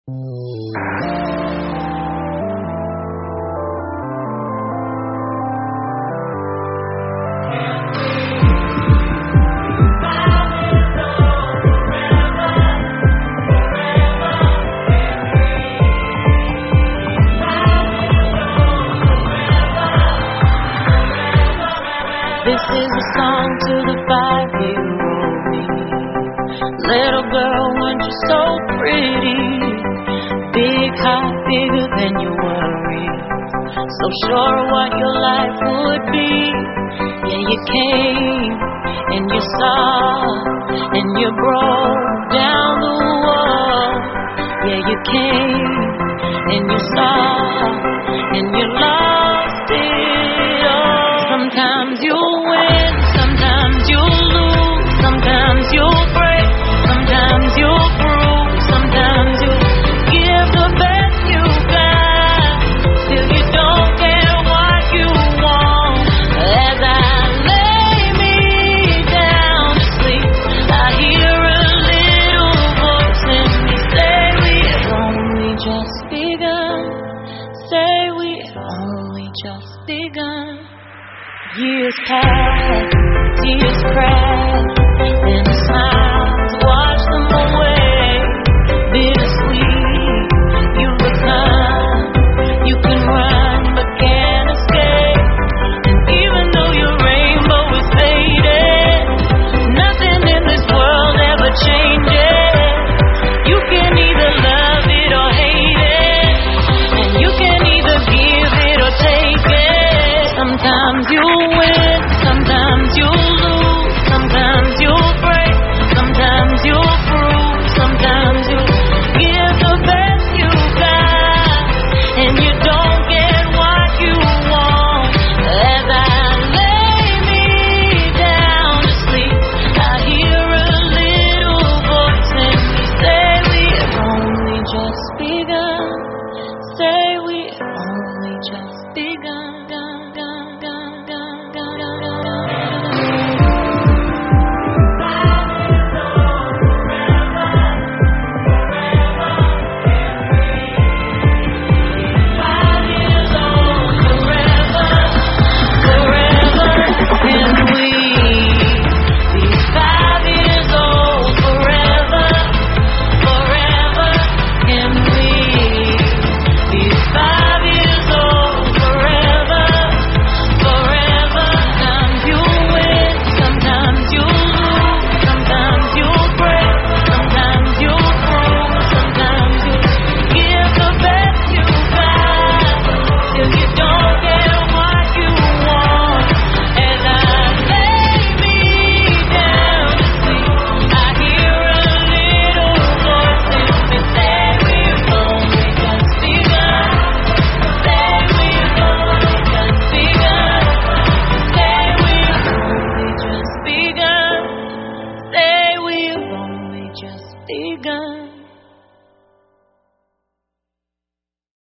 This is a song to the 5-year-old me. Little girl, weren't you so pretty? Big heart, bigger than your worries. So sure of what your life would be. Yeah, you came and you saw and you broke down the wall. Yeah, you came and you saw and you lost it all. Sometimes you'll win, sometimes you'll lose, sometimes you'll break, sometimes you'll bruise, sometimes you'll give the best you got, till you don't get what you want. As I lay me down to sleep, I hear a little voice in me say we've only just begun, say we've only just begun. Years pass, tears cry.